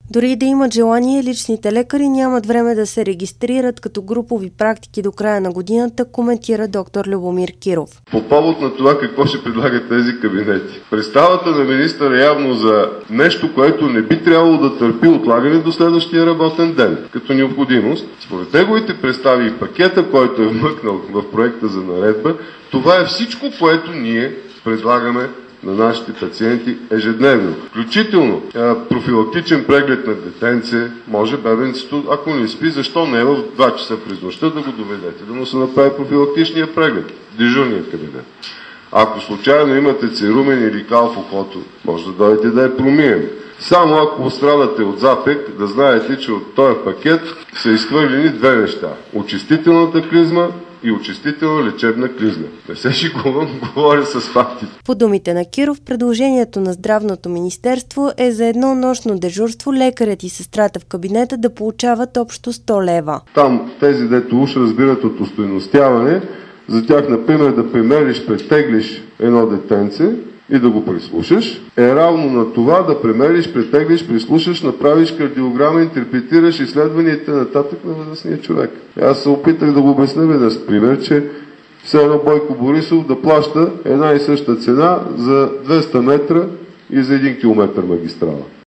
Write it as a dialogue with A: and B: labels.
A: Дори да имат желание, личните лекари нямат време да се регистрират като групови практики до края на годината, коментира доктор Любомир Киров.
B: По повод на това какво ще предлагат тези кабинети. Представата на министъра явно за нещо, което не би трябвало да търпи отлагане до следващия работен ден, като необходимост. Според неговите представи и пакета, който е вмъкнал в проекта за наредба, това е всичко, което ние предлагаме на нашите пациенти ежедневно. Включително профилактичен преглед на детенце, може бебенцето, ако не спи, защо не в 2 часа през нощта да го доведете, да му се направи профилактичния преглед, дежурният кабинет. Ако случайно имате церумен или кал в ухото, може да дойдете да я промием. Само ако страдате от запек, да знаете, че от този пакет са изхвърлени 2 неща. Очистителната клизма и очистителна лечебна клизма. Не се шегувам, говоря с фактите.
A: По думите на Киров, предложението на Здравното министерство е за едно нощно дежурство лекарят и сестрата в кабинета да получават общо 100 лева.
B: Там тези, дето уж разбират от остойностяване, за тях, например, да премериш, претеглиш едно детенце и да го прислушаш, е равно на това да премериш, претеглиш, прислушаш, направиш кардиограма, интерпретираш изследванията нататък на възрастния човек. Аз се опитах да го обясня веднъж, пример, че все едно Бойко Борисов да плаща една и съща цена за 200 метра и за 1 километър магистрала.